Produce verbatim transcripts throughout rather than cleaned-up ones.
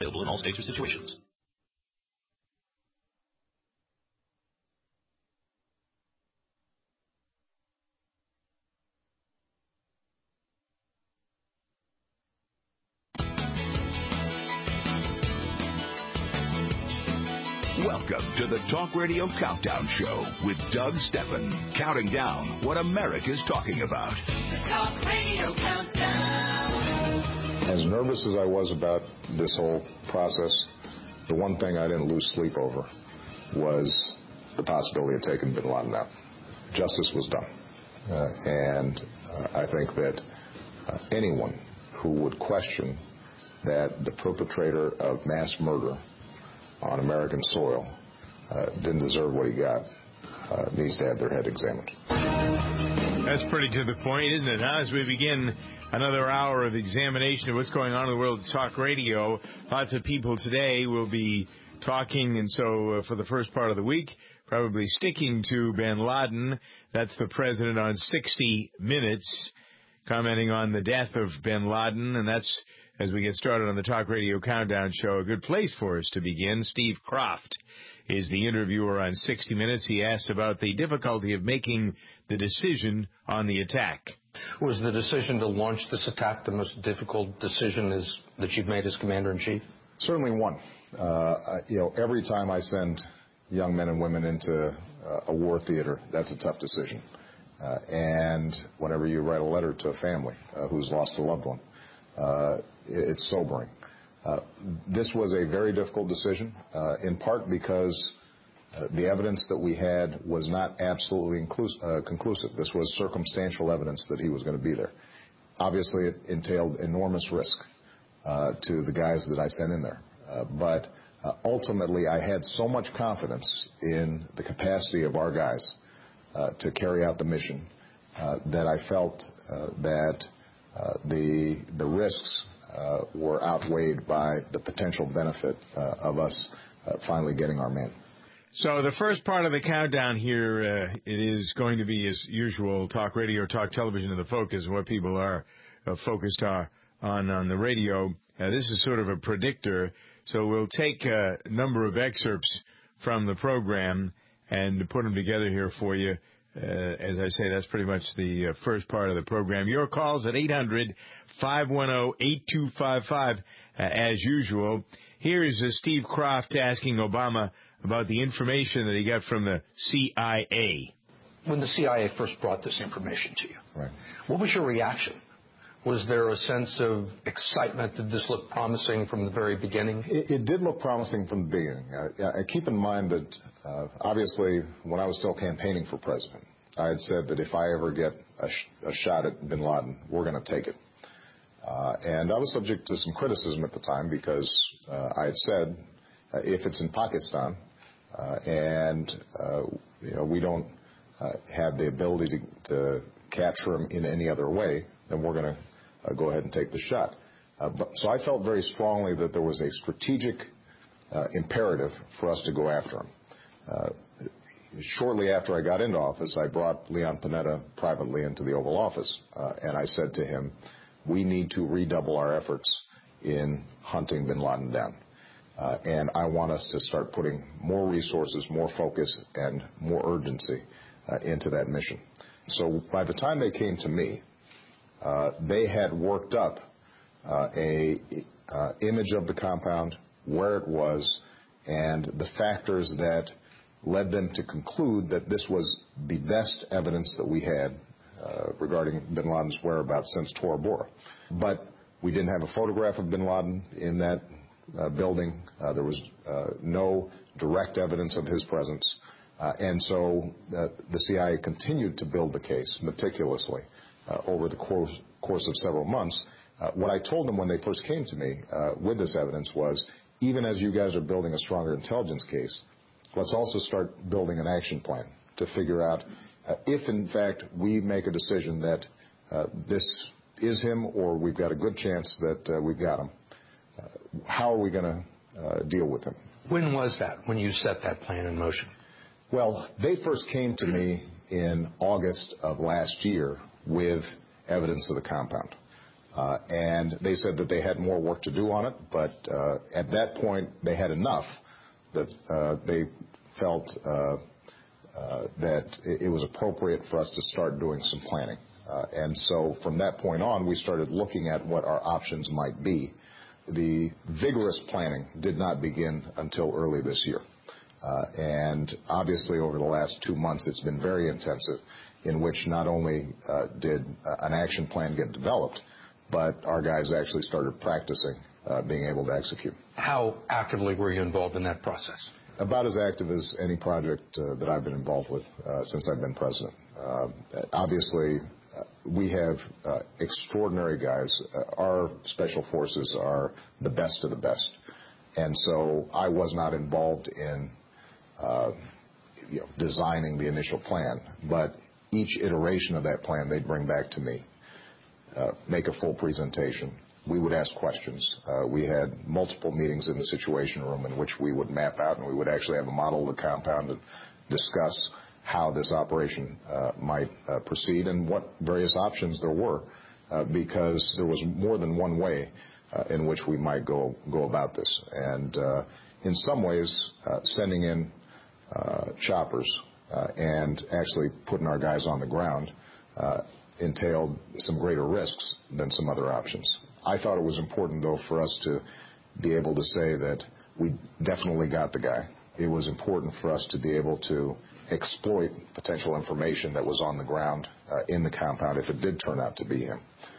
available in all states or situations. Welcome to the Talk Radio Countdown Show with Doug Steffen, counting down what America's talking about. The Talk Radio Countdown. As nervous as I was about this whole process, the one thing I didn't lose sleep over was the possibility of taking bin Laden out. Justice was done. Uh, and uh, I think that uh, anyone who would question that the perpetrator of mass murder on American soil uh, didn't deserve what he got, uh, needs to have their head examined. That's pretty to the point, isn't it? Now, as we begin another hour of examination of what's going on in the world of talk radio, lots of people today will be talking, and so uh, for the first part of the week, probably sticking to bin Laden. That's the president on sixty minutes, commenting on the death of bin Laden, and that's, as we get started on the Talk Radio Countdown Show, a good place for us to begin. Steve Kroft is the interviewer on sixty minutes. He asked about the difficulty of making the decision on the attack. Was the decision to launch this attack the most difficult decision is, that you've made as Commander-in-Chief? Certainly one. Uh, you know, every time I send young men and women into uh, a war theater, that's a tough decision. Uh, and whenever you write a letter to a family uh, who's lost a loved one, uh, it's sobering. Uh, this was a very difficult decision, uh, in part because uh, the evidence that we had was not absolutely inclus- uh, conclusive. This was circumstantial evidence that he was going to be there. Obviously, it entailed enormous risk uh, to the guys that I sent in there. Uh, but uh, ultimately, I had so much confidence in the capacity of our guys uh, to carry out the mission uh, that I felt uh, that uh, the the risks Uh, were outweighed by the potential benefit uh, of us uh, finally getting our men. So the first part of the countdown here, uh, it is going to be, as usual, talk radio, talk television in the focus, what people are uh, focused are on on the radio. Uh, this is sort of a predictor, so we'll take a number of excerpts from the program and put them together here for you. Uh, as I say, that's pretty much the uh, first part of the program. Your calls at eight hundred, five one zero, eight two five five, uh, as usual. Here is uh, Steve Kroft asking Obama about the information that he got from the C I A. When the C I A first brought this information to you, right, what was your reaction? Was there a sense of excitement? Did this look promising from the very beginning? It, it did look promising from the beginning. I, I keep in mind that, uh, obviously, when I was still campaigning for president, I had said that if I ever get a, sh- a shot at bin Laden, we're going to take it. Uh, and I was subject to some criticism at the time because uh, I had said, uh, if it's in Pakistan uh, and uh, you know, we don't uh, have the ability to, to capture him in any other way, then we're going to uh, go ahead and take the shot. Uh, but, so I felt very strongly that there was a strategic uh, imperative for us to go after him. Uh, shortly after I got into office, I brought Leon Panetta privately into the Oval Office, uh, and I said to him, we need to redouble our efforts in hunting bin Laden down. Uh, and I want us to start putting more resources, more focus, and more urgency uh, into that mission. So by the time they came to me, uh, they had worked up uh, a uh, image of the compound, where it was, and the factors that led them to conclude that this was the best evidence that we had uh, regarding bin Laden's whereabouts since Tora Bora. But we didn't have a photograph of bin Laden in that uh, building. Uh, there was uh, no direct evidence of his presence. Uh, and so uh, the C I A continued to build the case meticulously uh, over the course, course of several months. Uh, what I told them when they first came to me uh, with this evidence was, even as you guys are building a stronger intelligence case, let's also start building an action plan to figure out uh, if, in fact, we make a decision that uh, this is him or we've got a good chance that uh, we've got him, uh, how are we going to uh, deal with him? When was that, when you set that plan in motion? Well, they first came to me in August of last year with evidence of the compound. Uh, and they said that they had more work to do on it, but uh, at that point they had enough that uh, they felt uh, uh, that it was appropriate for us to start doing some planning. Uh, and so from that point on, we started looking at what our options might be. The vigorous planning did not begin until early this year. Uh, and obviously over the last two months it's been very intensive, in which not only uh, did uh, an action plan get developed, but our guys actually started practicing uh, being able to execute. How actively were you involved in that process? About as active as any project uh, that I've been involved with uh, since I've been president. Uh, obviously, uh, we have uh, extraordinary guys. Uh, our special forces are the best of the best. And so I was not involved in uh, you know, designing the initial plan, but each iteration of that plan they'd bring back to me, uh, make a full presentation. We would ask questions. Uh, we had multiple meetings in the Situation Room in which we would map out, and we would actually have a model of the compound and discuss how this operation uh, might uh, proceed and what various options there were, uh, because there was more than one way uh, in which we might go go about this. And uh, in some ways, uh, sending in uh, choppers uh, and actually putting our guys on the ground uh, entailed some greater risks than some other options. I thought it was important, though, for us to be able to say that we definitely got the guy. It was important for us to be able to exploit potential information that was on the ground uh, in the compound if it did turn out to be him.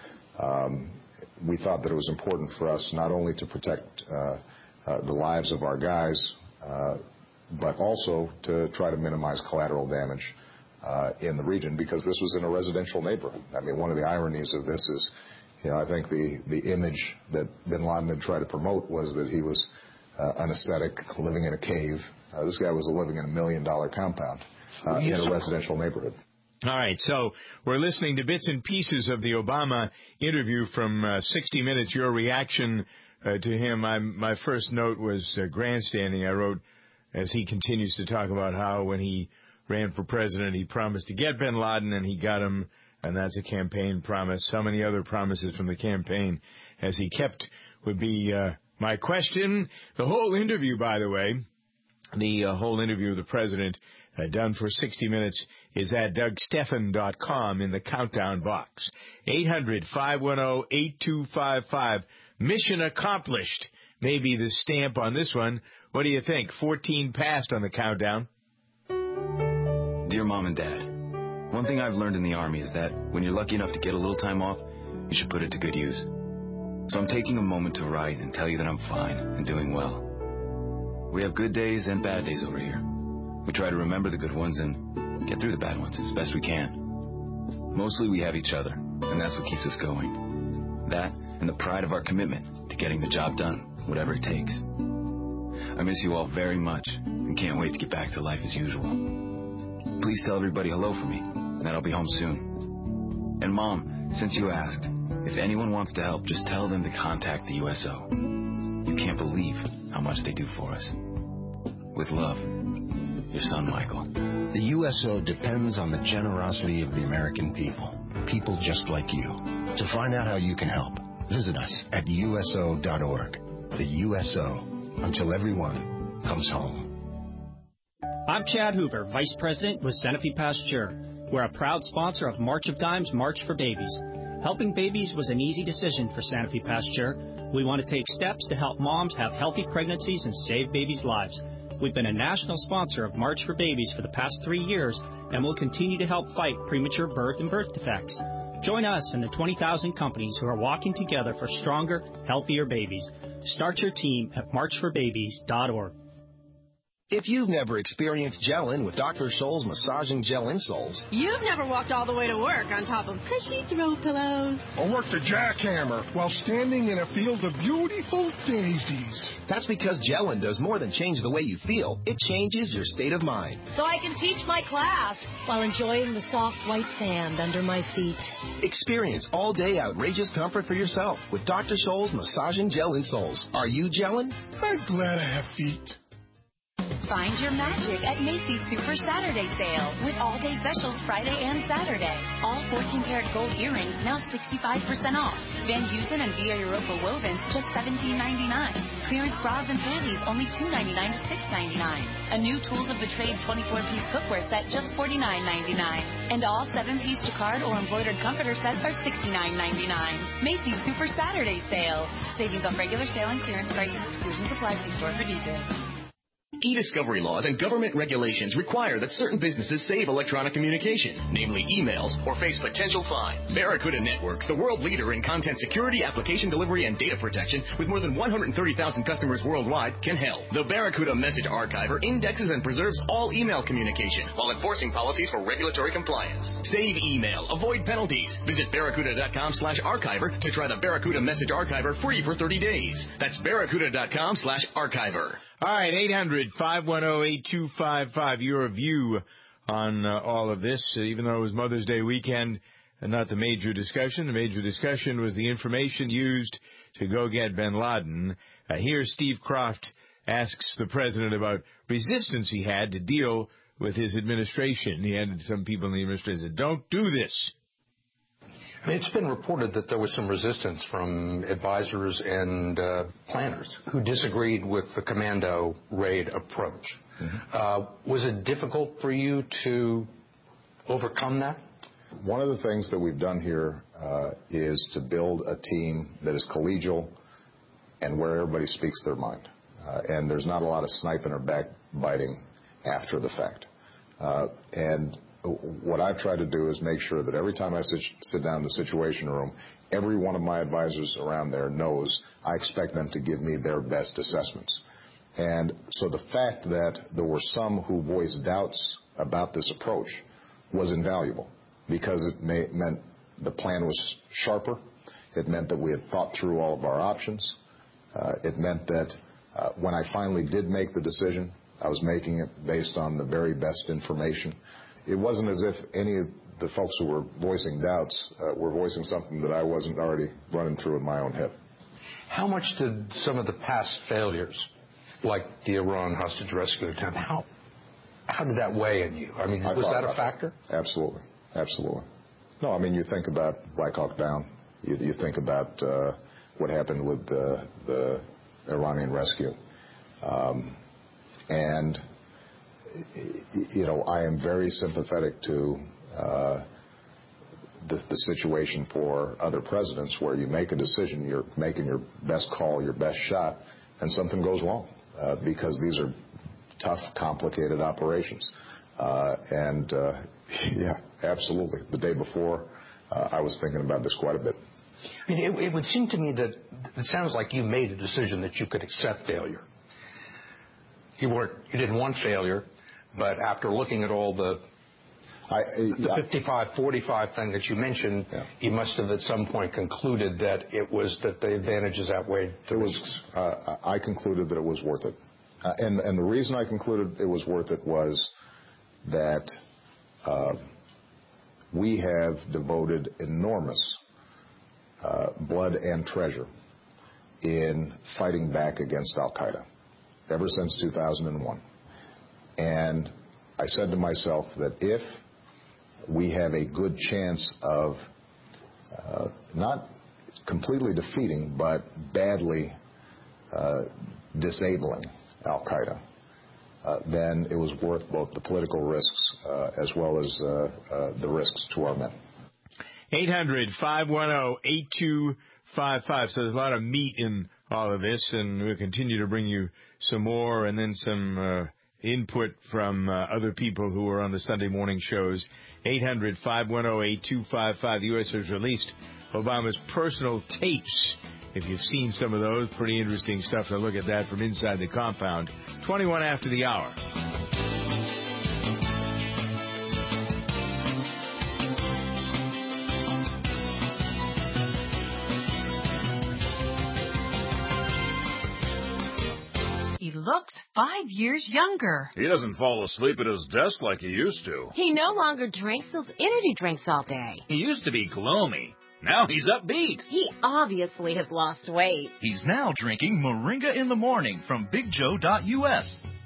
Um, we thought that it was important for us not only to protect uh, uh, the lives of our guys, uh, but also to try to minimize collateral damage uh, in the region, because this was in a residential neighborhood. I mean, one of the ironies of this is, you know, I think the, the image that bin Laden had tried to promote was that he was uh, an ascetic living in a cave. Uh, this guy was living in a million-dollar compound uh, in a residential neighborhood. All right, so we're listening to bits and pieces of the Obama interview from uh, sixty minutes. Your reaction uh, to him, I'm, my first note was uh, grandstanding. I wrote, as he continues to talk about how when he ran for president, he promised to get bin Laden, and he got him, and that's a campaign promise. How many other promises from the campaign has he kept would be uh, my question. The whole interview, by the way, the uh, whole interview of the president uh, done for sixty minutes is at Doug Stephan dot com in the countdown box. eight hundred, five one zero, eight two five five. Mission accomplished. Maybe the stamp on this one. What do you think? fourteen passed on the countdown. Dear Mom and Dad, one thing I've learned in the Army is that when you're lucky enough to get a little time off, you should put it to good use. So I'm taking a moment to write and tell you that I'm fine and doing well. We have good days and bad days over here. We try to remember the good ones and get through the bad ones as best we can. Mostly we have each other, and that's what keeps us going. That and the pride of our commitment to getting the job done, whatever it takes. I miss you all very much and can't wait to get back to life as usual. Please tell everybody hello for me, and that I'll be home soon. And Mom, since you asked, if anyone wants to help, just tell them to contact the U S O. You can't believe how much they do for us. With love, your son, Michael. The U S O depends on the generosity of the American people, people just like you. To find out how you can help, visit us at U S O dot org. The U S O, until everyone comes home. I'm Chad Hoover, Vice President with Sanofi Pasteur. We're a proud sponsor of March of Dimes, March for Babies. Helping babies was an easy decision for Sanofi Pasteur. We want to take steps to help moms have healthy pregnancies and save babies' lives. We've been a national sponsor of March for Babies for the past three years, and will continue to help fight premature birth and birth defects. Join us and the twenty thousand companies who are walking together for stronger, healthier babies. Start your team at march for babies dot org. If you've never experienced gel-in with Doctor Scholl's massaging gel insoles, you've never walked all the way to work on top of cushy throw pillows, or worked a jackhammer while standing in a field of beautiful daisies. That's because gel-in does more than change the way you feel. It changes your state of mind. So I can teach my class while enjoying the soft white sand under my feet. Experience all-day outrageous comfort for yourself with Doctor Scholl's massaging gel insoles. Are you gelling? I'm glad I have feet. Find your magic at Macy's Super Saturday Sale with all-day specials Friday and Saturday. All fourteen karat gold earrings now sixty-five percent off. Van Heusen and Via Europa wovens just seventeen ninety-nine. Clearance bras and panties only two ninety-nine to six ninety-nine. A new Tools of the Trade twenty-four piece cookware set just forty-nine ninety-nine. And all seven piece jacquard or embroidered comforter sets are sixty-nine ninety-nine. Macy's Super Saturday Sale. Savings on regular sale and clearance prices. Exclusions apply. See store for details. E-discovery laws and government regulations require that certain businesses save electronic communication, namely emails, or face potential fines. Barracuda Networks, the world leader in content security, application delivery, and data protection, with more than one hundred thirty thousand customers worldwide, can help. The Barracuda Message Archiver indexes and preserves all email communication while enforcing policies for regulatory compliance. Save email, avoid penalties. Visit barracuda.com slash archiver to try the Barracuda Message Archiver free for thirty days. That's barracuda.com slash archiver. All right, eight hundred, five one zero, eight two five five, your view on uh, all of this. Uh, even though it was Mother's Day weekend, and not the major discussion. The major discussion was the information used to go get bin Laden. Uh, here, Steve Kroft asks the president about resistance he had to deal with his administration. He had some people in the administration that said, don't do this. I mean, it's been reported that there was some resistance from advisors and uh, planners who disagreed with the commando raid approach. Mm-hmm. Uh, was it difficult for you to overcome that? One of the things that we've done here uh, is to build a team that is collegial and where everybody speaks their mind. Uh, and there's not a lot of sniping or backbiting after the fact. Uh, and what I've tried to do is make sure that every time I sit, sit down in the Situation Room, every one of my advisors around there knows I expect them to give me their best assessments. And so the fact that there were some who voiced doubts about this approach was invaluable because it may, meant the plan was sharper. It meant that we had thought through all of our options. Uh, it meant that uh, when I finally did make the decision, I was making it based on the very best information. It wasn't as if any of the folks who were voicing doubts uh, were voicing something that I wasn't already running through in my own head. How much did some of the past failures, like the Iran hostage rescue attempt, how, how did that weigh in you? I mean, I was that a that. factor? Absolutely. Absolutely. No, I mean, you think about Black Hawk Down. You, you think about uh, what happened with the, the Iranian rescue. Um, and... You know, I am very sympathetic to uh, the, the situation for other presidents where you make a decision, you're making your best call, your best shot, and something goes wrong uh, because these are tough, complicated operations. Uh, and, uh, yeah, absolutely. The day before, uh, I was thinking about this quite a bit. I mean, it, it would seem to me that it sounds like you made a decision that you could accept failure. You weren't, you didn't want failure. But after looking at all the I, the fifty-five forty-five thing that you mentioned, yeah. you must have at some point concluded that it was that the advantages outweighed the it risks. Was, uh, I concluded that it was worth it. Uh, and, and the reason I concluded it was worth it was that uh, we have devoted enormous uh, blood and treasure in fighting back against Al-Qaeda ever since two thousand one. And I said to myself that if we have a good chance of uh, not completely defeating, but badly uh, disabling Al-Qaeda, uh, then it was worth both the political risks uh, as well as uh, uh, the risks to our men. eight hundred, five one zero, eight two five five. So there's a lot of meat in all of this, and we'll continue to bring you some more and then some uh, input from uh, other people who are on the Sunday morning shows. eight hundred, five one zero, eight two five five. The U S has released Obama's personal tapes. If you've seen some of those, pretty interesting stuff to look at that from inside the compound. twenty-one after the hour. He looks five years younger. He doesn't fall asleep at his desk like he used to. He no longer drinks those energy drinks all day. He used to be gloomy. Now he's upbeat. He obviously has lost weight. He's now drinking Moringa in the Morning from Big Joe dot U S.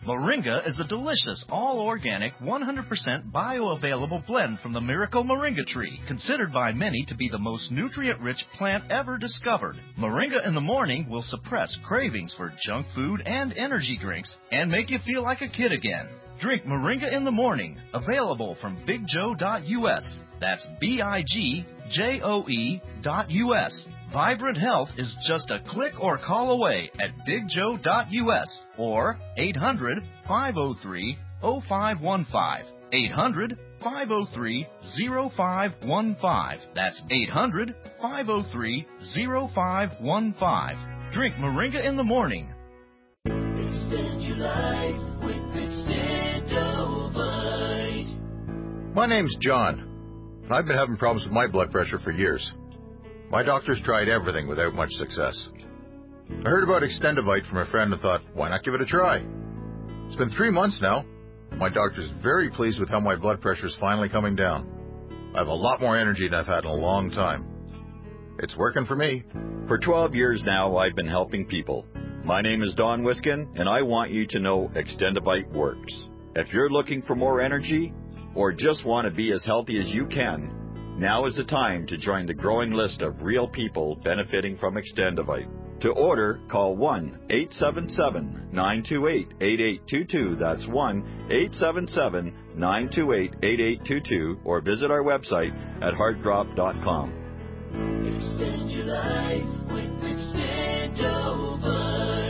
Moringa is a delicious, all-organic, one hundred percent bioavailable blend from the miracle moringa tree, considered by many to be the most nutrient-rich plant ever discovered. Moringa in the morning will suppress cravings for junk food and energy drinks and make you feel like a kid again. Drink Moringa in the morning, available from big joe dot U S. That's B I G J O E dot U S. Vibrant Health is just a click or call away at big joe dot U S or eight hundred, five oh three, oh five one five. eight hundred, five oh three, oh five one five. That's eight hundred, five oh three, oh five one five. Drink Moringa in the morning. Extend your life with Extendovite. My name's John, and I've been having problems with my blood pressure for years. My doctor's tried everything without much success. I heard about Extendovite from a friend and thought, why not give it a try? It's been three months now. My doctor's very pleased with how my blood pressure's finally coming down. I have a lot more energy than I've had in a long time. It's working for me. For twelve years now, I've been helping people. My name is Don Wiskin, and I want you to know Extendovite works. If you're looking for more energy, or just want to be as healthy as you can, now is the time to join the growing list of real people benefiting from Extendovite. To order, call one eight seven seven, nine two eight, eight eight two two. That's one eight seven seven, nine two eight, eight eight two two, or visit our website at heart drop dot com. Extend your life with Extendovite.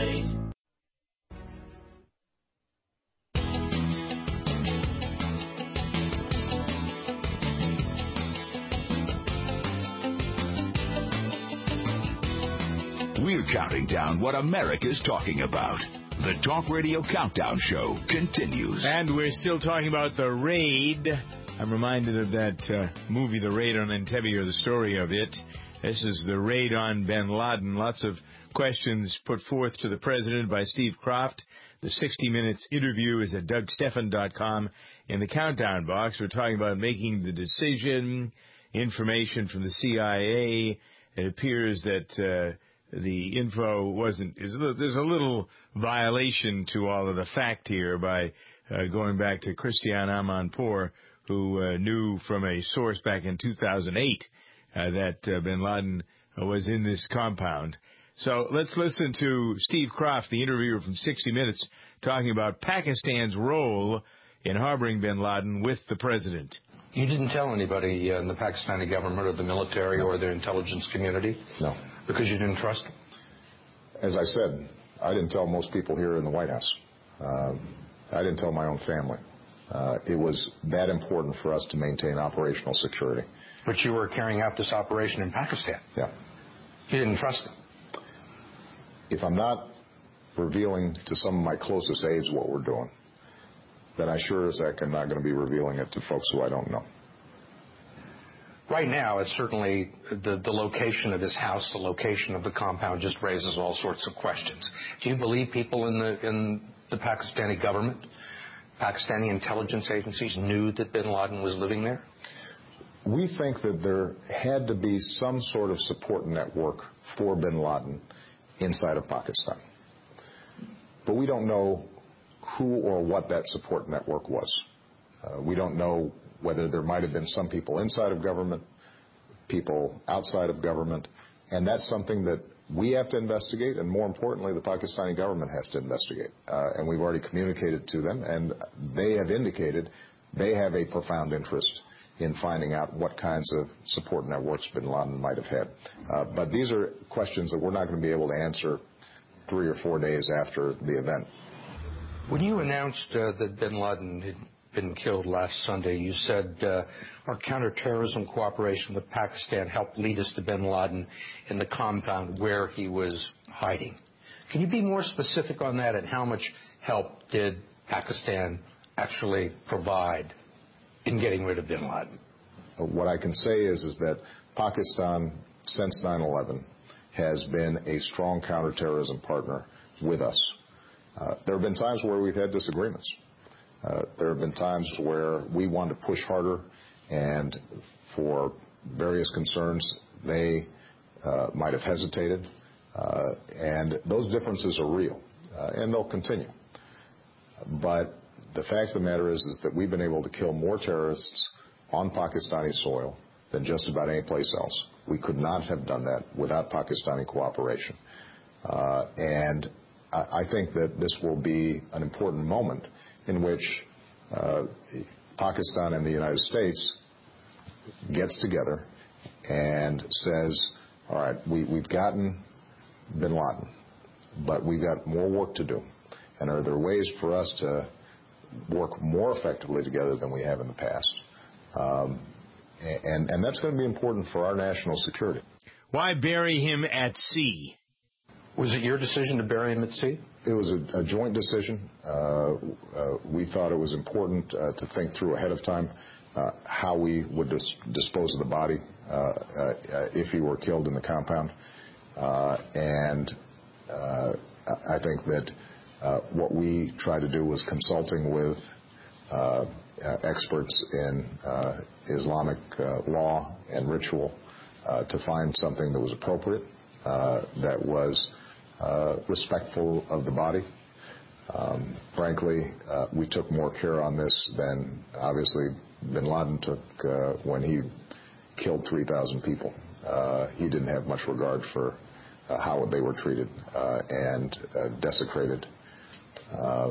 We're counting down what America's talking about. The Talk Radio Countdown Show continues. And we're still talking about The Raid. I'm reminded of that uh, movie, The Raid on Entebbe, or the story of it. This is The Raid on bin Laden. Lots of questions put forth to the president by Steve Kroft. The sixty minutes interview is at doug stephan dot com. In the countdown box, we're talking about making the decision, information from the C I A. It appears that uh, the info wasn't, is, there's a little violation to all of the fact here by uh, going back to Christiane Amanpour, who uh, knew from a source back in two thousand eight uh, that uh, bin Laden uh, was in this compound. So let's listen to Steve Kroft, the interviewer from sixty minutes, talking about Pakistan's role in harboring bin Laden with the president. You didn't tell anybody in the Pakistani government or the military no. or the intelligence community? No. Because you didn't trust them? As I said, I didn't tell most people here in the White House. Uh, I didn't tell my own family. Uh, it was that important for us to maintain operational security. But you were carrying out this operation in Pakistan? Yeah. You didn't trust them? If I'm not revealing to some of my closest aides what we're doing, then I sure as heck am not going to be revealing it to folks who I don't know. Right now, it's certainly the, the location of his house, the location of the compound just raises all sorts of questions. Do you believe people in the in the Pakistani government, Pakistani intelligence agencies knew that bin Laden was living there? We think that there had to be some sort of support network for bin Laden inside of Pakistan. But we don't know who or what that support network was. Uh, we don't know whether there might have been some people inside of government, people outside of government, and that's something that we have to investigate, and more importantly, the Pakistani government has to investigate. Uh, and we've already communicated to them, and they have indicated they have a profound interest in finding out what kinds of support networks bin Laden might have had. Uh, but these are questions that we're not going to be able to answer three or four days after the event. When you announced uh, that bin Laden had been killed last Sunday, you said uh, our counterterrorism cooperation with Pakistan helped lead us to bin Laden in the compound where he was hiding. Can you be more specific on that, and how much help did Pakistan actually provide in getting rid of bin Laden? What I can say is, is that Pakistan, since nine eleven, has been a strong counterterrorism partner with us. Uh, there have been times where we've had disagreements. Uh, there have been times where we wanted to push harder, and for various concerns, they uh, might have hesitated. Uh, and those differences are real, uh, and they'll continue. But the fact of the matter is, is that we've been able to kill more terrorists on Pakistani soil than just about any place else. We could not have done that without Pakistani cooperation. Uh, and I, I think that this will be an important moment in which uh, Pakistan and the United States gets together and says, all right, we, we've gotten bin Laden, but we've got more work to do. And are there ways for us to work more effectively together than we have in the past? Um, and, and that's going to be important for our national security. Why bury him at sea? Was it your decision to bury him at sea? It was a, a joint decision. Uh, uh, we thought it was important uh, to think through ahead of time uh, how we would dis- dispose of the body uh, uh, if he were killed in the compound. Uh, and uh, I think that uh, what we tried to do was consulting with uh, uh, experts in uh, Islamic uh, law and ritual uh, to find something that was appropriate, uh, that was uh, respectful of the body. Um, frankly, uh, we took more care on this than obviously bin Laden took uh, when he killed three thousand people. Uh, he didn't have much regard for uh, how they were treated uh, and uh, desecrated. Uh,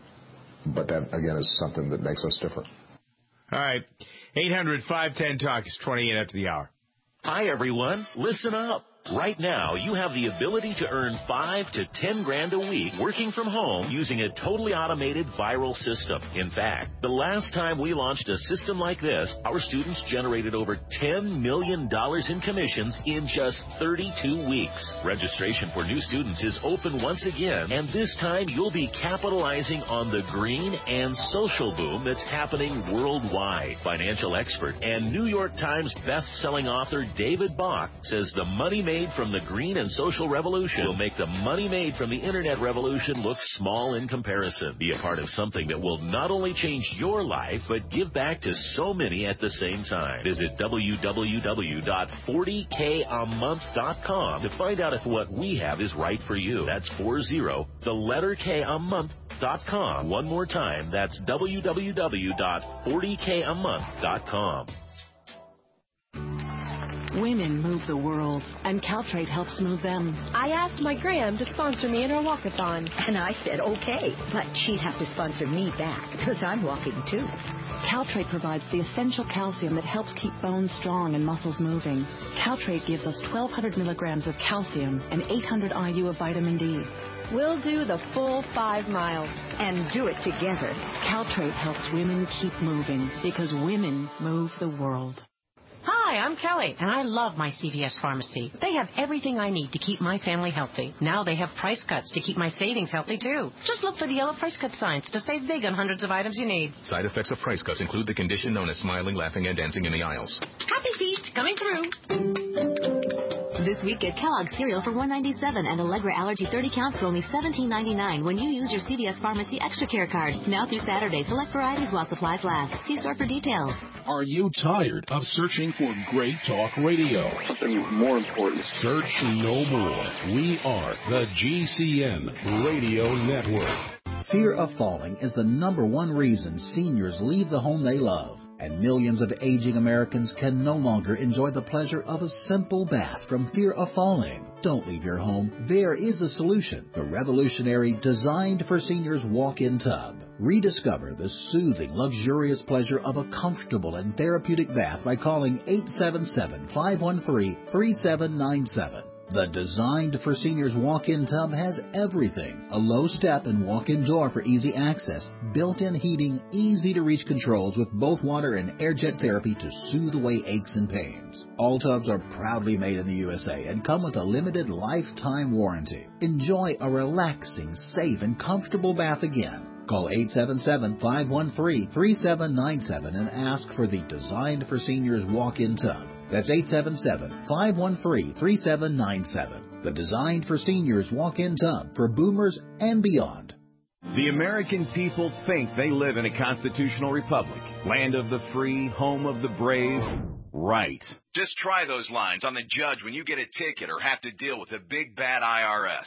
but that, again, is something that makes us different. All right. eight hundred, five ten, talk is twenty-eight after the hour. Hi, everyone. Listen up. Right now, you have the ability to earn five to ten grand a week working from home using a totally automated viral system. In fact, the last time we launched a system like this, our students generated over ten million dollars in commissions in just thirty-two weeks. Registration for new students is open once again, and this time you'll be capitalizing on the green and social boom that's happening worldwide. Financial expert and New York Times best-selling author David Bach says the money made from the green and social revolution will make the money made from the internet revolution look small in comparison. Be a part of something that will not only change your life, but give back to so many at the same time. Visit w w w dot forty k a month dot com to find out if what we have is right for you. That's four zero, the letter K a month dot com. One more time, that's w w w dot forty k a month dot com. Women move the world, and Caltrate helps move them. I asked my gram to sponsor me in her walkathon. And I said, okay, but she'd have to sponsor me back, because I'm walking too. Caltrate provides the essential calcium that helps keep bones strong and muscles moving. Caltrate gives us twelve hundred milligrams of calcium and eight hundred I U of vitamin D. We'll do the full five miles. And do it together. Caltrate helps women keep moving, because women move the world. Hi, I'm Kelly, and I love my C V S Pharmacy. They have everything I need to keep my family healthy. Now they have price cuts to keep my savings healthy, too. Just look for the yellow price cut signs to save big on hundreds of items you need. Side effects of price cuts include the condition known as smiling, laughing, and dancing in the aisles. Happy feast coming through. This week, get Kellogg's cereal for one ninety-seven and Allegra Allergy thirty count for only seventeen ninety-nine when you use your C V S Pharmacy Extra Care card. Now through Saturday, select varieties while supplies last. See store for details. Are you tired of searching for great talk radio? Something more important. Search no more. We are the G C N Radio Network. Fear of falling is the number one reason seniors leave the home they love. And millions of aging Americans can no longer enjoy the pleasure of a simple bath from fear of falling. Don't leave your home. There is a solution. The revolutionary Designed for Seniors Walk-In Tub. Rediscover the soothing, luxurious pleasure of a comfortable and therapeutic bath by calling eight seven seven, five one three, three seven nine seven. The Designed for Seniors Walk-In Tub has everything. A low step and walk-in door for easy access, built-in heating, easy-to-reach controls with both water and air jet therapy to soothe away aches and pains. All tubs are proudly made in the U S A and come with a limited lifetime warranty. Enjoy a relaxing, safe, and comfortable bath again. Call eight seven seven, five one three, three seven nine seven and ask for the Designed for Seniors Walk-In Tub. That's eight seven seven, five one three, three seven nine seven. The Designed for Seniors Walk-In Tub for boomers and beyond. The American people think they live in a constitutional republic. Land of the free, home of the brave. Right. Just try those lines on the judge when you get a ticket or have to deal with a big bad I R S.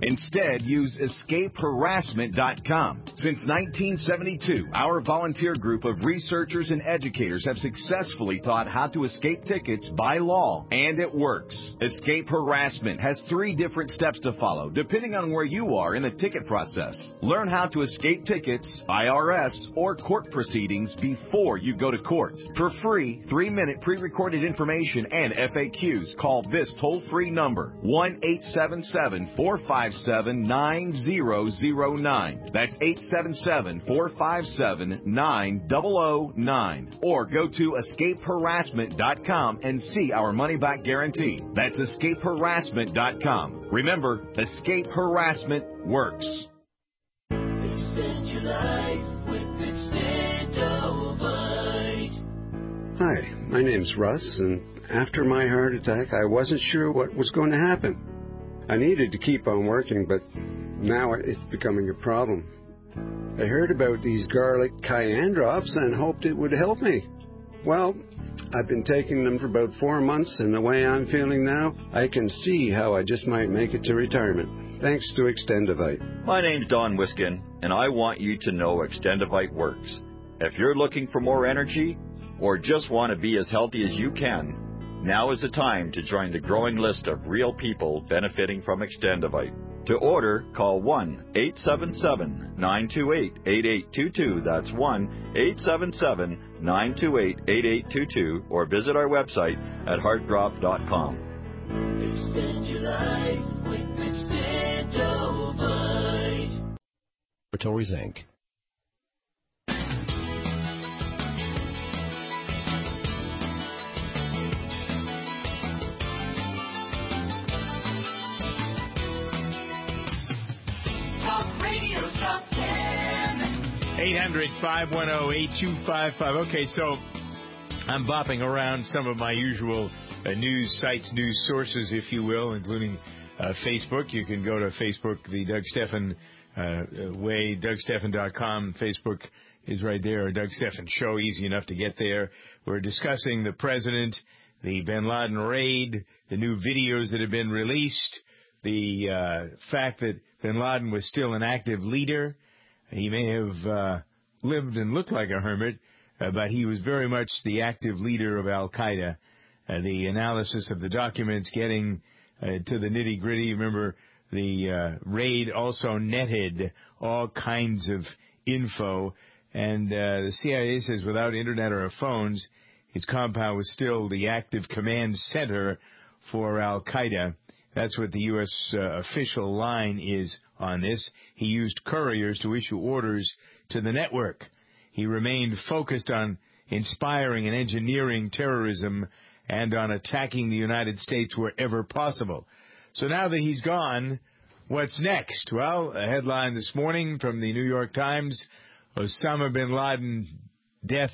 Instead, use escape harassment dot com. Since nineteen seventy-two, our volunteer group of researchers and educators have successfully taught how to escape tickets by law, and it works. Escape Harassment has three different steps to follow, depending on where you are in the ticket process. Learn how to escape tickets, I R S, or court proceedings before you go to court. For free, three-minute pre-recorded information and F A Qs, call this toll-free number, one eight seven seven, four five seven, nine zero zero nine. That's eight seven seven, four five seven, nine zero zero nine. Or go to escape harassment dot com and see our money-back guarantee. That's escape harassment dot com. Remember, Escape Harassment works. Extend your life with Extendovite. Hi, my name's Russ, and after my heart attack, I wasn't sure what was going to happen. I needed to keep on working, but now it's becoming a problem. I heard about these garlic cayenne drops and hoped it would help me. Well, I've been taking them for about four months, and the way I'm feeling now, I can see how I just might make it to retirement. Thanks to Extendovite. My name's Don Wiskin, and I want you to know Extendovite works. If you're looking for more energy, or just want to be as healthy as you can, now is the time to join the growing list of real people benefiting from Extendovite. To order, call one eight seven seven, nine two eight, eight eight two two. That's one eight seven seven, nine two eight, eight eight two two, or visit our website at heart drop dot com. Extend your life with Extendovite. Laboratories, Incorporated. eight hundred, five one zero, eight two five five. Okay, so I'm bopping around some of my usual uh, news sites, news sources, if you will, including uh, Facebook. You can go to Facebook, the Doug Stephan uh, way, doug stephan dot com. Facebook is right there, or Doug Stephan Show, easy enough to get there. We're discussing the president, the Bin Laden raid, the new videos that have been released, the uh, fact that Bin Laden was still an active leader. He may have uh, lived and looked like a hermit, uh, but he was very much the active leader of Al-Qaeda. Uh, the analysis of the documents, getting uh, to the nitty-gritty. Remember, the uh, raid also netted all kinds of info, and uh, the C I A says without internet or phones, his compound was still the active command center for Al-Qaeda. That's what the U S uh, official line is on this. He used couriers to issue orders to the network. He remained focused on inspiring and engineering terrorism and on attacking the United States wherever possible. So now that he's gone, what's next? Well, a headline this morning from the New York Times, Osama bin Laden death,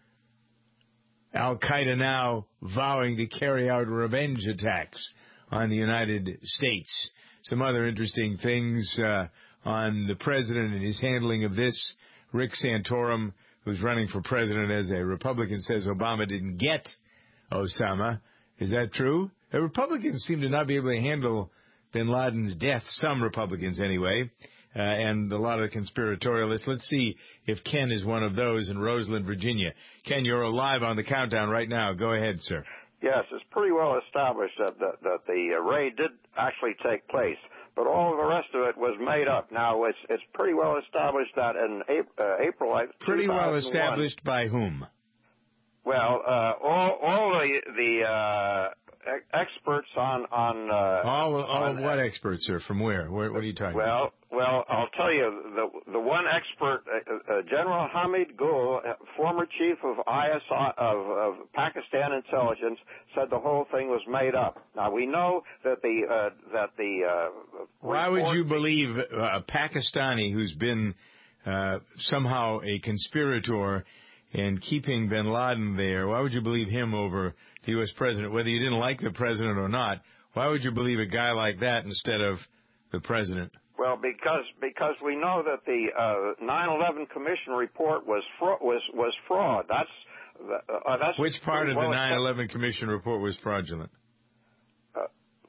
Al-Qaeda now vowing to carry out revenge attacks on the United States. Some other interesting things uh, on the president and his handling of this. Rick Santorum, who's running for president as a Republican, says Obama didn't get Osama. Is that true? The Republicans seem to not be able to handle bin Laden's death, some Republicans anyway, uh, and a lot of the conspiratorialists. Let's see if Ken is one of those in Roseland, Virginia. Ken, you're live on the countdown right now. Go ahead, sir. Yes, it's pretty well established that, that, that the raid did actually take place, but all of the rest of it was made up. Now, it's it's pretty well established that in April, uh, April Pretty well established by whom? Well, uh, all all the the uh, experts on on uh, all all on, what experts, sir? From where? Where? What are you talking well, about? Well, I'll tell you, the the one expert, uh, uh, General Hamid Gul, former chief of I S I of, of Pakistan intelligence, said the whole thing was made up. Now we know that the uh, that the uh, why would you believe a Pakistani who's been uh, somehow a conspirator and keeping bin Laden there? Why would you believe him over the U S president, whether you didn't like the president or not? Why would you believe a guy like that instead of the president? Well, because because we know that the uh, nine eleven Commission report was fra- was was fraud. That's uh, that's which part of well the nine eleven Commission report was fraudulent? Uh,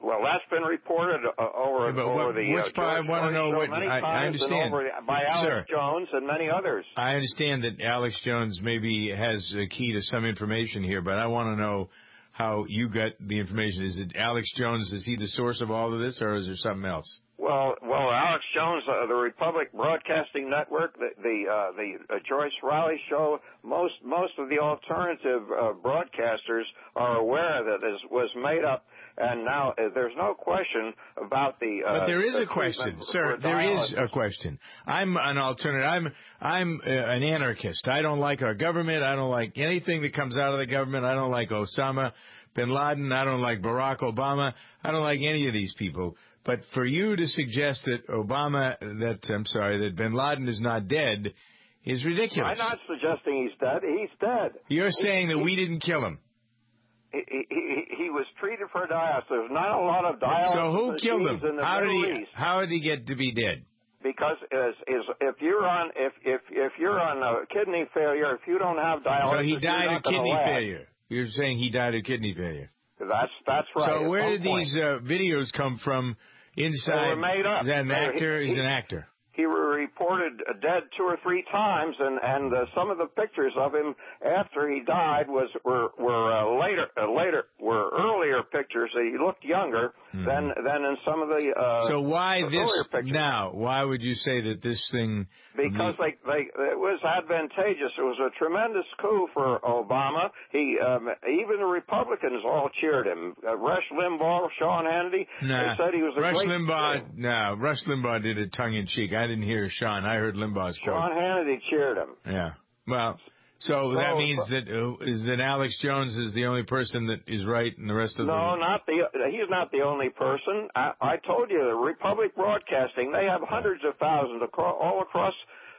Well, that's been reported uh, over, yeah, over what, the which uh, George I want to know show what many I, times I understand and over by Alex Sir, Jones and many others. I understand that Alex Jones maybe has a key to some information here, but I want to know how you got the information. Is it Alex Jones? Is he the source of all of this, or is there something else? Well, well, Alex Jones, uh, the Republic Broadcasting Network, the the, uh, the uh, Joyce Riley Show, most most of the alternative uh, broadcasters are aware that this was made up. And now uh, there's no question about the. Uh, but there is the a question, sir. for There dialysis. is a question. I'm an alternate. I'm I'm uh, an anarchist. I don't like our government. I don't like anything that comes out of the government. I don't like Osama bin Laden. I don't like Barack Obama. I don't like any of these people. But for you to suggest that Obama, that I'm sorry, that bin Laden is not dead, is ridiculous. I'm not suggesting he's dead. He's dead. You're he, saying that he, we didn't kill him. He, he, he was treated for dialysis. There's not a lot of dialysis. So who killed him? In the How did Middle he? East. How did he get to be dead? Because is is if you're on if if if you're on uh, kidney failure, if you don't have dialysis, so he died you're of kidney last. failure. You're saying he died of kidney failure. That's that's right. So where did point. these uh, videos come from? Inside, they were made up. Is that an They, actor? he, He's an actor. He reported dead two or three times, and and uh, some of the pictures of him after he died was were were uh, later uh, later were earlier pictures. He looked younger mm-hmm. than than in some of the. Uh, so why the this pictures. now? Why would you say that this thing? Because they they it was advantageous. It was a tremendous coup for Obama. He um, even the Republicans all cheered him. Uh, Rush Limbaugh, Sean Hannity. Nah, they said he was a Rush great Limbaugh. No, nah, Rush Limbaugh did it tongue in cheek. I didn't hear Sean. I heard Limbaugh's quote. Sean Hannity cheered him. Yeah. Well, so, so that means that uh, is that Alex Jones is the only person that is right, and the rest of no, them. No, not the. He's not the only person. I, I told you, the Republic Broadcasting. They have hundreds of thousands across, all across,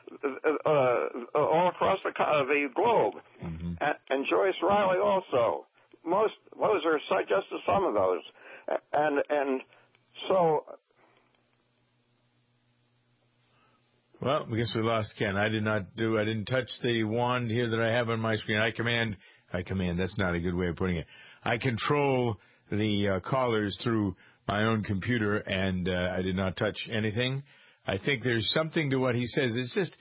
uh, uh, all across the uh, the globe, mm-hmm. and, and Joyce Riley also. Most those are just some of those, and and so. Well, I guess we lost Ken. I did not do, I didn't touch the wand here that I have on my screen. I command, I command, that's not a good way of putting it. I control the uh, callers through my own computer, and uh, I did not touch anything. I think there's something to what he says. It's just,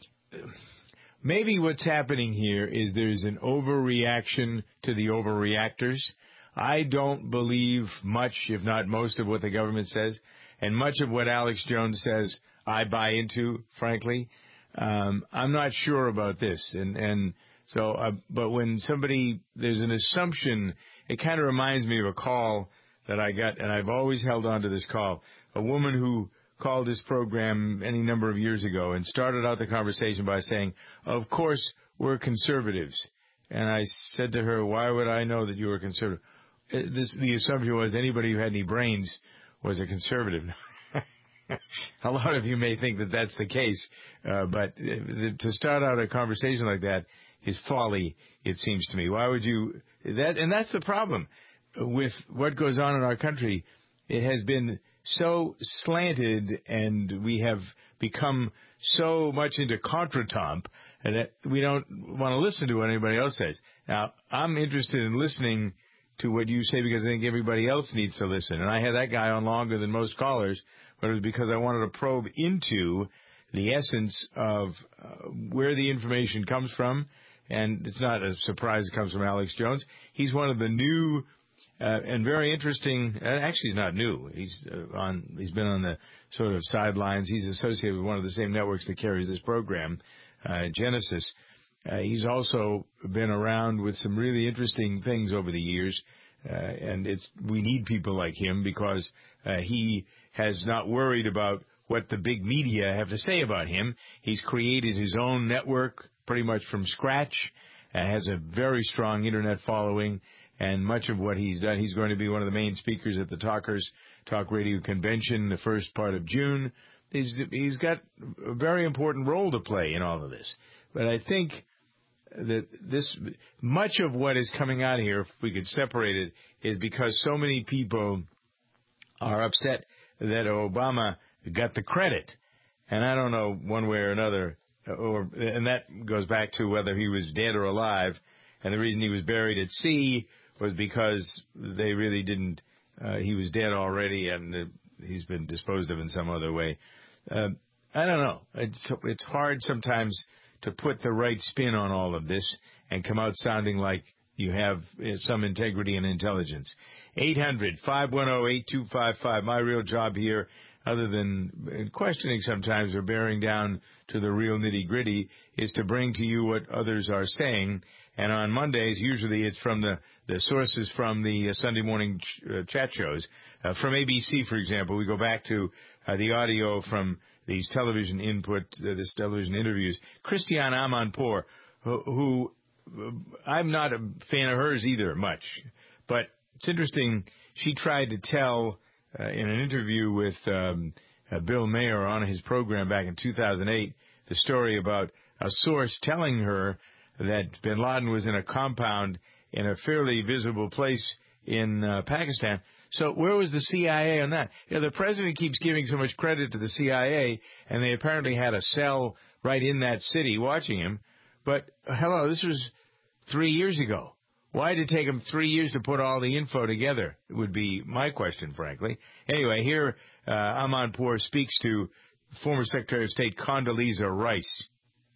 maybe what's happening here is there's an overreaction to the overreactors. I don't believe much, if not most, of what the government says, and much of what Alex Jones says I buy into, frankly. Um, I'm not sure about this. And, and so, uh, but when somebody, there's an assumption, it kind of reminds me of a call that I got, and I've always held on to this call. A woman who called this program any number of years ago and started out the conversation by saying, of course, we're conservatives. And I said to her, why would I know that you were conservative? This, the assumption was anybody who had any brains was a conservative. A lot of you may think that that's the case, uh, but to start out a conversation like that is folly, it seems to me. Why would you that? And that's the problem with what goes on in our country. It has been so slanted, and we have become so much into contretemps that we don't want to listen to what anybody else says. Now, I'm interested in listening to what you say because I think everybody else needs to listen. And I had that guy on longer than most callers, but it was because I wanted to probe into the essence of uh, where the information comes from. And it's not a surprise it comes from Alex Jones. He's one of the new uh, and very interesting, uh, actually he's not new. He's uh, on, he's been on the sort of sidelines. He's associated with one of the same networks that carries this program, uh, Genesis. Uh, he's also been around with some really interesting things over the years, uh, and it's we need people like him because uh, he has not worried about what the big media have to say about him. He's created his own network pretty much from scratch, uh, has a very strong Internet following, and much of what he's done, he's going to be one of the main speakers at the Talkers Talk Radio Convention the first part of June. He's, he's got a very important role to play in all of this. But I think that this, much of what is coming out here, if we could separate it, is because so many people are upset that Obama got the credit. And I don't know one way or another, or and that goes back to whether he was dead or alive. And the reason he was buried at sea was because they really didn't uh, he was dead already and uh, he's been disposed of in some other way. Uh, I don't know. It's, it's hard sometimes to put the right spin on all of this and come out sounding like you have some integrity and intelligence. eight hundred, five one zero, eight two five five. My real job here, other than questioning sometimes or bearing down to the real nitty-gritty, is to bring to you what others are saying. And on Mondays, usually it's from the, the sources from the uh, Sunday morning ch- uh, chat shows. Uh, from A B C, for example, we go back to uh, the audio from these television input, uh, this television interviews. Christiane Amanpour, who, who uh, I'm not a fan of hers either much, but it's interesting. She tried to tell uh, in an interview with um, uh, Bill Maher on his program back in two thousand eight the story about a source telling her that bin Laden was in a compound in a fairly visible place in uh, Pakistan. So where was the C I A on that? You know, the president keeps giving so much credit to the C I A, and they apparently had a cell right in that city watching him. But, hello, this was three years ago. Why did it take them three years to put all the info together? It would be my question, frankly. Anyway, here uh, Amanpour speaks to former Secretary of State Condoleezza Rice.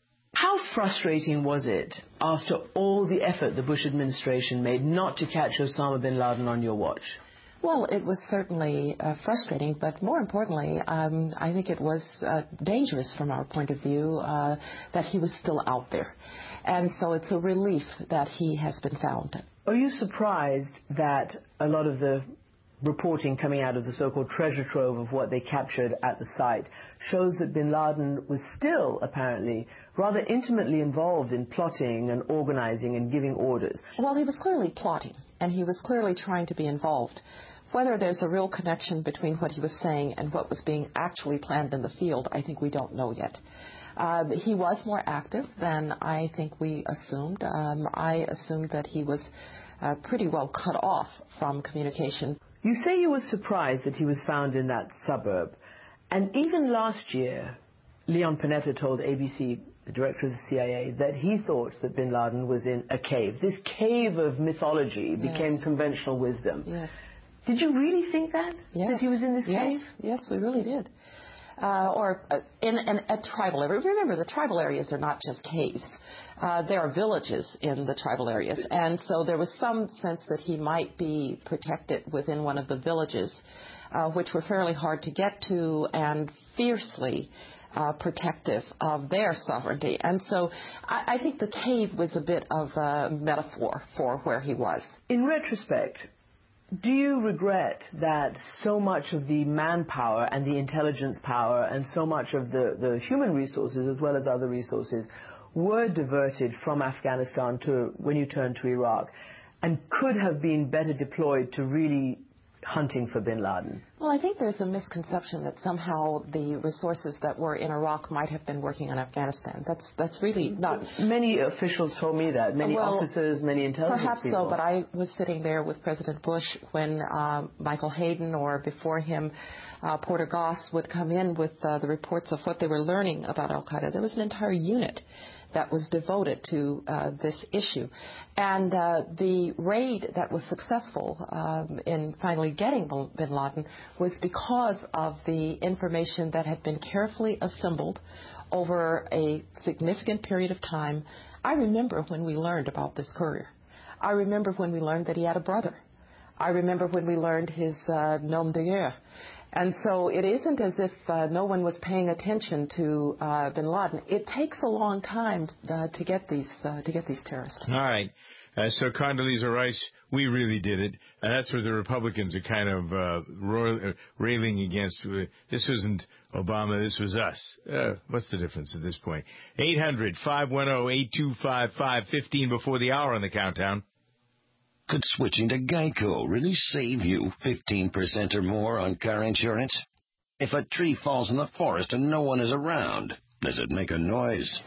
How frustrating was it, after all the effort the Bush administration made, not to catch Osama bin Laden on your watch? Well, it was certainly uh, frustrating, but more importantly, um, I think it was uh, dangerous from our point of view uh, that he was still out there. And so it's a relief that he has been found. Are you surprised that a lot of the reporting coming out of the so-called treasure trove of what they captured at the site shows that bin Laden was still, apparently, rather intimately involved in plotting and organizing and giving orders? Well, he was clearly plotting, and he was clearly trying to be involved. Whether there's a real connection between what he was saying and what was being actually planned in the field, I think we don't know yet. Uh, he was more active than I think we assumed. Um, I assumed that he was uh, pretty well cut off from communication. You say you were surprised that he was found in that suburb. And even last year, Leon Panetta told A B C, the director of the C I A, that he thought that bin Laden was in a cave. This cave of mythology Yes. became conventional wisdom. Yes. Did you really think that? Yes. That he was in this yes. cave? Yes, we really did. Uh, or uh, in, in a tribal area. Remember, the tribal areas are not just caves. Uh, there are villages in the tribal areas. And so there was some sense that he might be protected within one of the villages, uh, which were fairly hard to get to and fiercely uh, protective of their sovereignty. And so I, I think the cave was a bit of a metaphor for where he was. In retrospect, do you regret that so much of the manpower and the intelligence power and so much of the, the human resources as well as other resources were diverted from Afghanistan to when you turned to Iraq and could have been better deployed to really hunting for bin Laden? Well, I think there's a misconception that somehow the resources that were in Iraq might have been working in Afghanistan. That's that's really not. Many officials told me that. Many well, officers, many intelligence perhaps people. so, but I was sitting there with President Bush when uh, Michael Hayden or before him uh, Porter Goss would come in with uh, the reports of what they were learning about Al-Qaeda. There was an entire unit that was devoted to uh, this issue. And uh, the raid that was successful um, in finally getting bin Laden was because of the information that had been carefully assembled over a significant period of time. I remember when we learned about this courier. I remember when we learned that he had a brother. I remember when we learned his uh, nom de guerre. And so it isn't as if uh, no one was paying attention to uh, bin Laden. It takes a long time uh, to get these uh, to get these terrorists. All right. Uh, so Condoleezza Rice, we really did it. And that's what the Republicans are kind of uh, roil, uh, railing against. This wasn't Obama, this was us. Uh, what's the difference at this point? eight hundred, five one zero, eight two five five, fifteen before the hour on the countdown. Could switching to Geico really save you fifteen percent or more on car insurance? If a tree falls in the forest and no one is around, does it make a noise?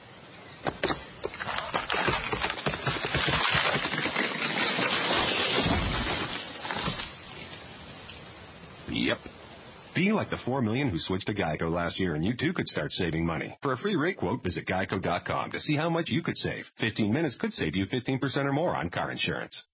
Yep. Be like the four million who switched to Geico last year, and you too could start saving money. For a free rate quote, visit geico dot com to see how much you could save. fifteen minutes could save you fifteen percent or more on car insurance.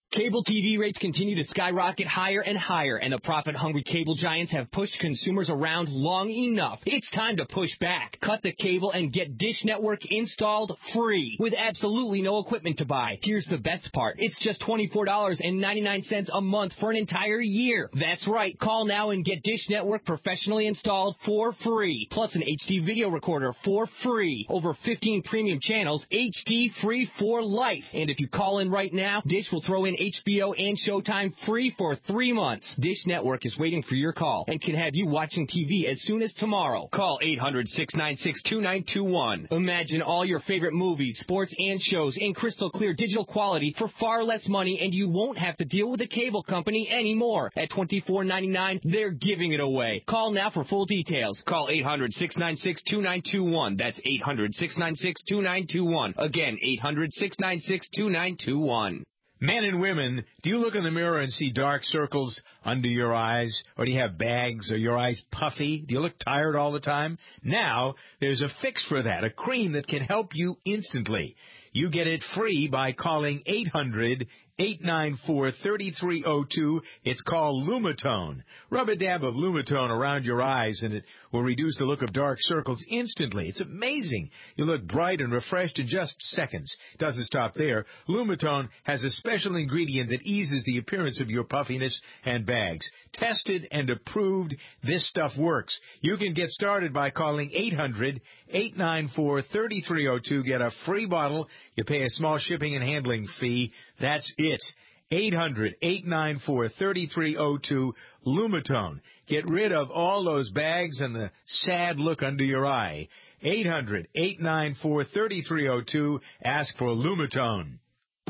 Cable T V rates continue to skyrocket higher and higher, and the profit-hungry cable giants have pushed consumers around long enough. It's time to push back. Cut the cable and get Dish Network installed free with absolutely no equipment to buy. Here's the best part. It's just twenty-four dollars and ninety-nine cents a month for an entire year. That's right. Call now and get Dish Network professionally installed for free. Plus an H D video recorder for free. Over fifteen premium channels, H D free for life. And if you call in right now, Dish will throw in H B O and Showtime free for three months. Dish Network is waiting for your call and can have you watching T V as soon as tomorrow. Call eight hundred, six nine six, two nine two one. Imagine all your favorite movies, sports, and shows in crystal clear digital quality for far less money, and you won't have to deal with a cable company anymore. At twenty-four ninety-nine, they're giving it away. Call now for full details. Call eight hundred, six nine six, two nine two one. That's eight hundred, six nine six, two nine two one. Again, eight hundred, six nine six, two nine two one. Men and women, do you look in the mirror and see dark circles under your eyes? Or do you have bags? Are your eyes puffy? Do you look tired all the time? Now, there's a fix for that, a cream that can help you instantly. You get it free by calling eight hundred, eight nine four, three three zero two. It's called Lumitone. Rub a dab of Lumitone around your eyes, and it will reduce the look of dark circles instantly. It's amazing. You look bright and refreshed in just seconds. It doesn't stop there. Lumitone has a special ingredient that eases the appearance of your puffiness and bags. Tested and approved, this stuff works. You can get started by calling eight hundred, eight nine four, three three zero two. Get a free bottle. You pay a small shipping and handling fee. That's it. eight hundred, eight nine four, three three zero two. Lumitone. Get rid of all those bags and the sad look under your eye. eight hundred, eight nine four, three three zero two. Ask for Lumitone.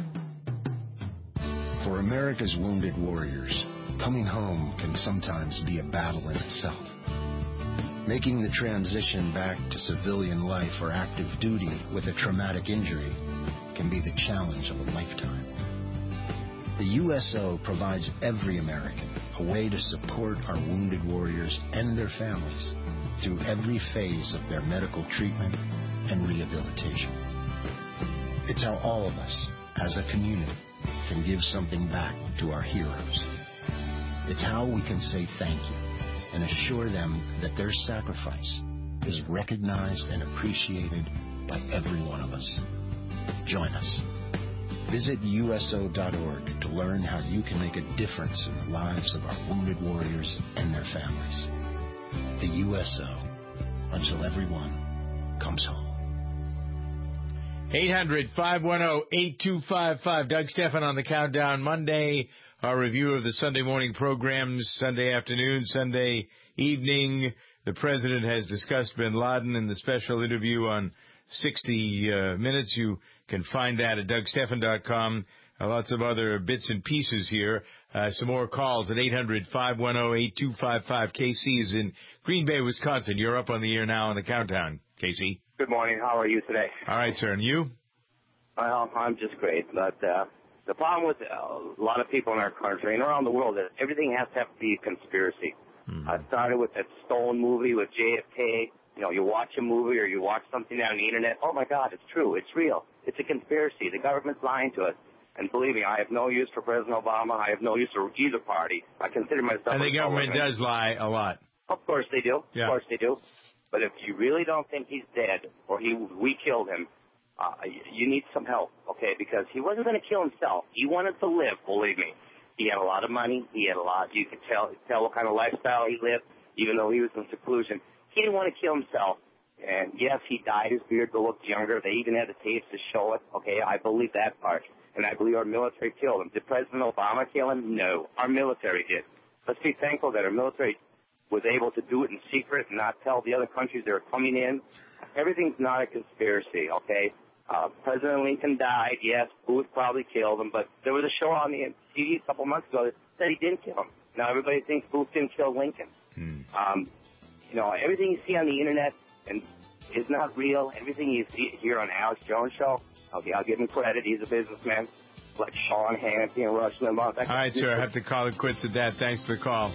For America's wounded warriors, coming home can sometimes be a battle in itself. Making the transition back to civilian life or active duty with a traumatic injury can be the challenge of a lifetime. The U S O provides every American a way to support our wounded warriors and their families through every phase of their medical treatment and rehabilitation. It's how all of us, as a community, can give something back to our heroes. It's how we can say thank you and assure them that their sacrifice is recognized and appreciated by every one of us. Join us. Visit U S O dot org to learn how you can make a difference in the lives of our wounded warriors and their families. The U S O, until everyone comes home. eight hundred, five one zero, eight two five five. Doug Stephan on the Countdown. Monday, our review of the Sunday morning programs, Sunday afternoon, Sunday evening. The president has discussed bin Laden in the special interview on sixty uh, minutes. You can find that at Doug Stephan dot com. Uh, lots of other bits and pieces here. Uh, some more calls at eight hundred, five one zero, eight two five five. K C is in Green Bay, Wisconsin. You're up on the air now on the Countdown, K C. Good morning. How are you today? All right, sir. And you? Well, I'm just great. But uh, the problem with uh, a lot of people in our country and around the world is everything has to have to be a conspiracy. Mm-hmm. I started with that Stone movie with J F K. You know, you watch a movie or you watch something on the internet. Oh, my God, it's true. It's real. It's a conspiracy. The government's lying to us. And believe me, I have no use for President Obama. I have no use for either party. I consider myself And the a government Republican. does lie a lot. Of course they do. Yeah. Of course they do. But if you really don't think he's dead or he we killed him, uh, you need some help, okay? Because he wasn't going to kill himself. He wanted to live, believe me. He had a lot of money. He had a lot. You could tell tell what kind of lifestyle he lived, even though he was in seclusion. He didn't want to kill himself. And, yes, he dyed his beard to look younger. They even had the tapes to show it. Okay, I believe that part. And I believe our military killed him. Did President Obama kill him? No. Our military did. Let's be thankful that our military was able to do it in secret and not tell the other countries they were coming in. Everything's not a conspiracy, okay? Uh, President Lincoln died. Yes, Booth probably killed him. But there was a show on the T V a couple months ago that said he didn't kill him. Now everybody thinks Booth didn't kill Lincoln. Hmm. Um, you know, everything you see on the Internet and is not real. Everything you see here on Alex Jones Show, okay, I'll give him credit. He's a businessman, like Sean Hannity and Rush Limbaugh. All right, sir, I have to call it quits at that. Thanks for the call.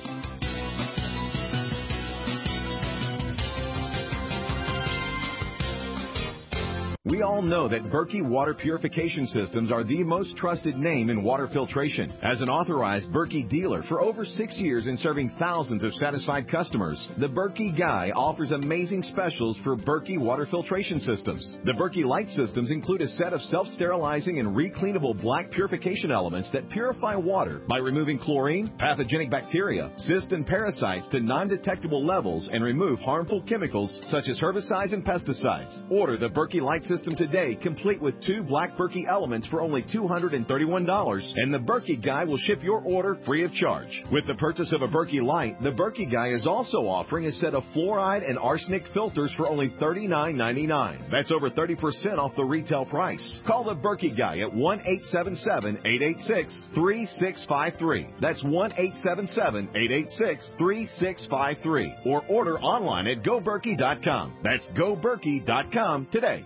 We all know that Berkey Water Purification Systems are the most trusted name in water filtration. As an authorized Berkey dealer for over six years and serving thousands of satisfied customers, the Berkey Guy offers amazing specials for Berkey Water Filtration Systems. The Berkey Light Systems include a set of self-sterilizing and recleanable black purification elements that purify water by removing chlorine, pathogenic bacteria, cysts, and parasites to non-detectable levels and remove harmful chemicals such as herbicides and pesticides. Order the Berkey Light System today, complete with two black Berkey elements for only two hundred thirty-one dollars, and the Berkey Guy will ship your order free of charge. With the purchase of a Berkey Light, the Berkey Guy is also offering a set of fluoride and arsenic filters for only thirty-nine ninety-nine. That's over thirty percent off the retail price. Call the Berkey Guy at one eight seven seven, eight eight six, three six five three. That's one eight seven seven, eight eight six, three six five three. Or order online at go berkey dot com. That's go berkey dot com today.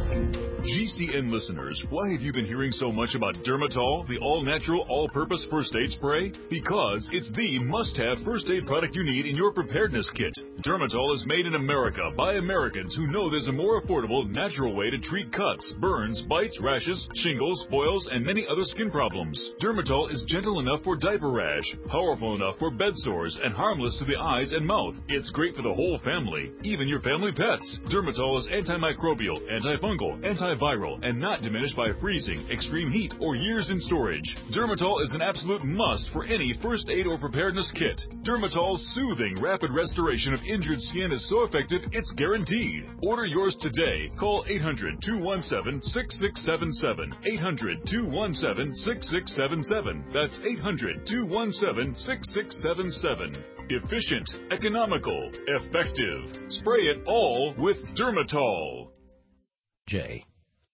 G C N listeners, why have you been hearing so much about Dermatol, the all-natural, all-purpose first aid spray? Because it's the must-have first aid product you need in your preparedness kit. Dermatol is made in America by Americans who know there's a more affordable, natural way to treat cuts, burns, bites, rashes, shingles, boils, and many other skin problems. Dermatol is gentle enough for diaper rash, powerful enough for bed sores, and harmless to the eyes and mouth. It's great for the whole family, even your family pets. Dermatol is antimicrobial, antifungal, anti viral and not diminished by freezing, extreme heat, or years in storage. Dermatol is an absolute must for any first aid or preparedness kit. Dermatol's soothing, rapid restoration of injured skin is so effective, it's guaranteed. Order yours today. Call eight hundred, two one seven, six six seven seven. eight hundred, two one seven, six six seven seven. That's eight hundred, two one seven, six six seven seven. Efficient, economical, effective. Spray it all with Dermatol. J.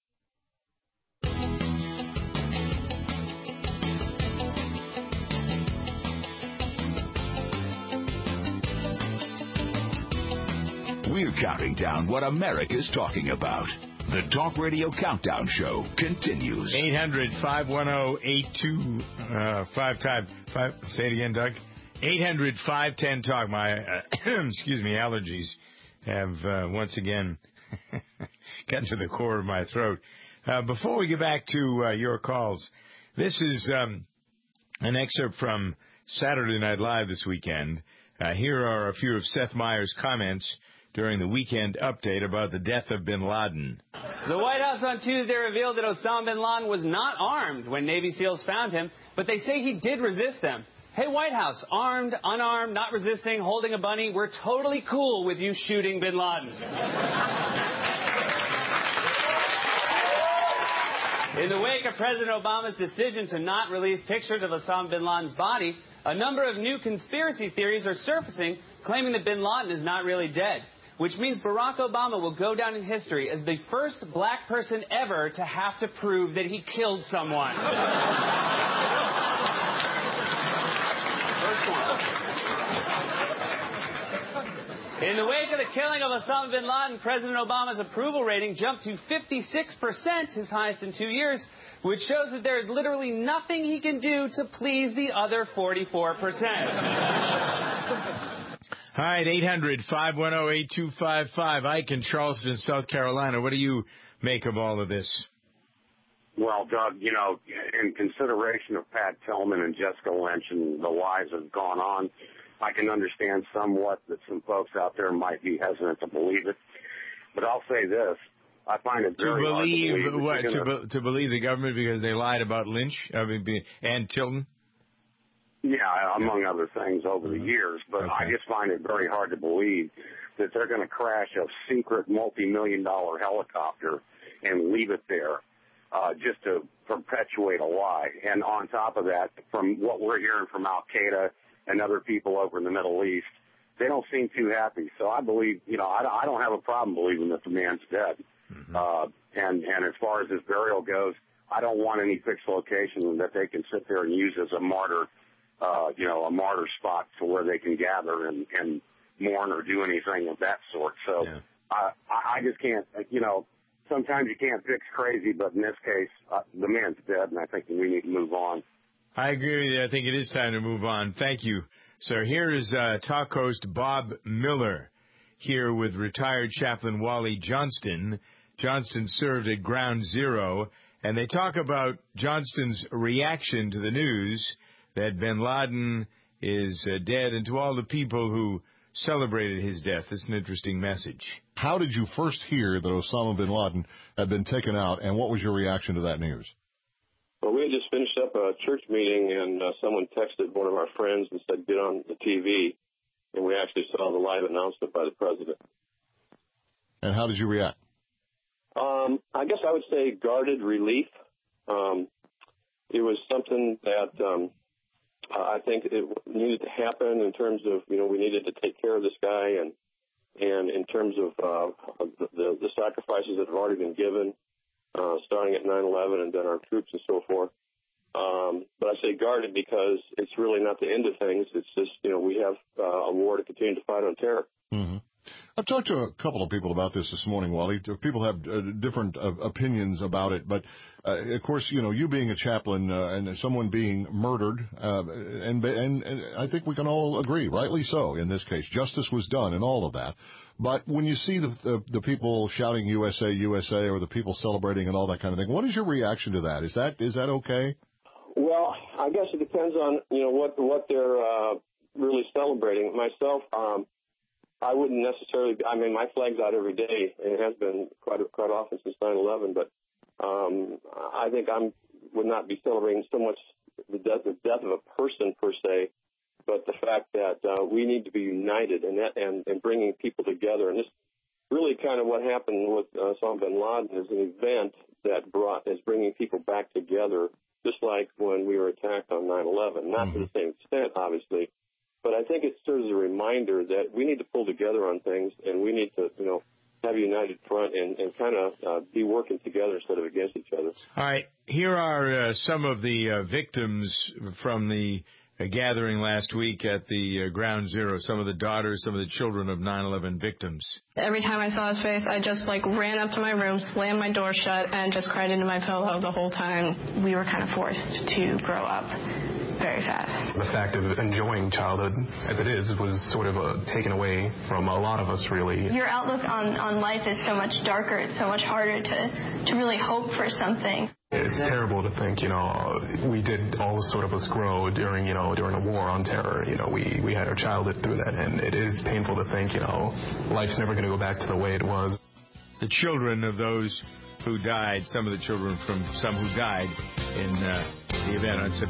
We're counting down what America's talking about. The Talk Radio Countdown Show continues. eight hundred, five one zero, eight two five five. Five, say it again, Doug. eight hundred, five ten, talk. My, uh, excuse me, allergies have uh, once again gotten to the core of my throat. Uh, before we get back to uh, your calls, this is um, an excerpt from Saturday Night Live this weekend. Uh, here are a few of Seth Meyers' comments during the weekend update about the death of bin Laden. The White House on Tuesday revealed that Osama bin Laden was not armed when Navy SEALs found him, but they say he did resist them. Hey, White House, armed, unarmed, not resisting, holding a bunny, we're totally cool with you shooting bin Laden. In the wake of President Obama's decision to not release pictures of Osama bin Laden's body, a number of new conspiracy theories are surfacing, claiming that bin Laden is not really dead, which means Barack Obama will go down in history as the first black person ever to have to prove that he killed someone. First one. In the wake of the killing of Osama bin Laden, President Obama's approval rating jumped to fifty-six percent, his highest in two years, which shows that there is literally nothing he can do to please the other forty-four percent. All right, eight hundred, five one zero, eight two five five. Ike in Charleston, South Carolina. What do you make of all of this? Well, Doug, you know, in consideration of Pat Tillman and Jessica Lynch and the lives that have gone on, I can understand somewhat that some folks out there might be hesitant to believe it. But I'll say this. I find it very to believe, hard to believe what, to, be, to believe the government because they lied about Lynch I mean, be, and Tilton? Yeah, among other things over the years. But Okay. I just find it very hard to believe that they're going to crash a secret multi-million dollar helicopter and leave it there uh, just to perpetuate a lie. And on top of that, from what we're hearing from Al-Qaeda and other people over in the Middle East, they don't seem too happy. So I believe, you know, I, I don't have a problem believing that the man's dead. Mm-hmm. Uh, and, and as far as his burial goes, I don't want any fixed location that they can sit there and use as a martyr, uh, you know, a martyr spot to where they can gather and, and mourn or do anything of that sort. So yeah. I, I just can't, you know, sometimes you can't fix crazy, but in this case, uh, the man's dead, and I think we need to move on. I agree with you. I think it is time to move on. Thank you, sir. Here is uh, talk host Bob Miller here with retired Chaplain Wally Johnston Johnston served at Ground Zero, and they talk about Johnston's reaction to the news that bin Laden is uh, dead, and to all the people who celebrated his death. It's an interesting message. How did you first hear that Osama bin Laden had been taken out, and what was your reaction to that news? Well, we had just finished up a church meeting, and uh, someone texted one of our friends and said, get on the T V, and we actually saw the live announcement by the president. And how did you react? Um, I guess I would say guarded relief. Um, it was something that um, I think it needed to happen in terms of, you know, we needed to take care of this guy, and and in terms of uh, the, the sacrifices that have already been given, uh, starting at nine eleven and then our troops and so forth. Um, but I say guarded because it's really not the end of things. It's just, you know, we have uh, a war to continue to fight on terror. Mm-hmm. I've talked to a couple of people about this this morning, Wally. People have uh, different uh, opinions about it, but uh, of course, you know, you being a chaplain uh, and someone being murdered, uh, and, and and I think we can all agree, rightly so, in this case, justice was done and all of that. But when you see the, the the people shouting U S A, U S A, or the people celebrating and all that kind of thing, what is your reaction to that? Is that is that okay? Well, I guess it depends on, you know, what what they're uh, really celebrating. Myself, um, I wouldn't necessarily. I mean, my flag's out every day, and it has been quite quite often since nine eleven. But um, I think I would not be celebrating so much the death, the death of a person per se, but the fact that uh, we need to be united and that, and and bringing people together. And this really kind of what happened with uh, Osama bin Laden is an event that brought is bringing people back together, just like when we were attacked on nine eleven. Not mm-hmm. to the same extent, obviously. But I think it serves as a reminder that we need to pull together on things, and we need to, you know, have a united front and, and kind of uh, be working together instead of against each other. All right. Here are uh, some of the uh, victims from the uh, gathering last week at the uh, Ground Zero, some of the daughters, some of the children of nine eleven victims. Every time I saw his face, I just, like, ran up to my room, slammed my door shut, and just cried into my pillow the whole time. We were kind of forced to grow up very fast. The fact of enjoying childhood as it is was sort of uh, taken away from a lot of us, really. Your outlook on, on life is so much darker. It's so much harder to, to really hope for something. It's terrible to think, you know, we did all sort of us grow during, you know, during a war on terror. You know, we, we had our childhood through that, and it is painful to think, you know, life's never going to go back to the way it was. The children of those who died, some of the children from some who died in uh, the event on September